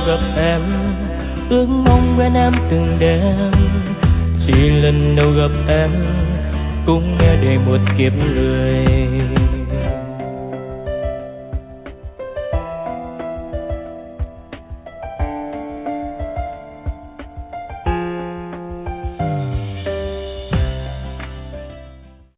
gặp em, ước mong bên em từng đêm. Chỉ lần đầu gặp em cũng nghe đầy một kiếp người.